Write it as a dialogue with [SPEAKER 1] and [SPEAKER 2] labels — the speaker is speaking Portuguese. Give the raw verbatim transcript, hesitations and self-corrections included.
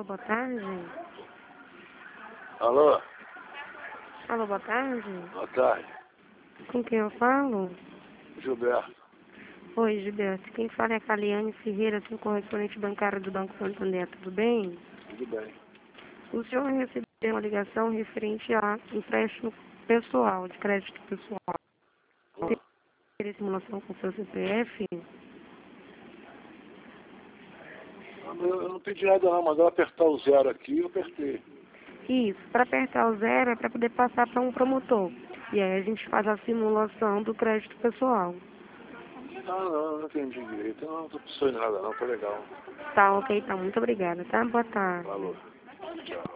[SPEAKER 1] Alô, boa tarde.
[SPEAKER 2] Alô?
[SPEAKER 1] Alô, boa tarde.
[SPEAKER 2] Boa tarde.
[SPEAKER 1] Com quem eu falo?
[SPEAKER 2] Gilberto.
[SPEAKER 1] Oi, Gilberto. Quem fala é a Caliane Ferreira, sou correspondente bancário do Banco Santander. Tudo bem?
[SPEAKER 2] Tudo bem.
[SPEAKER 1] O senhor recebeu uma ligação referente a empréstimo pessoal, de crédito pessoal.
[SPEAKER 2] Pô,
[SPEAKER 1] Tem simulação com seu C P F?
[SPEAKER 2] Eu eu não pedi nada não, mas eu apertar o zero aqui, eu apertei.
[SPEAKER 1] Isso. Para apertar o zero é para poder passar para um promotor. E aí a gente faz a simulação do crédito pessoal.
[SPEAKER 2] Ah, não, não entendi direito. Eu não tô precisando de nada não, tá legal.
[SPEAKER 1] Tá ok, tá. Muito obrigada, tá? Boa tarde.
[SPEAKER 2] Falou. Tchau.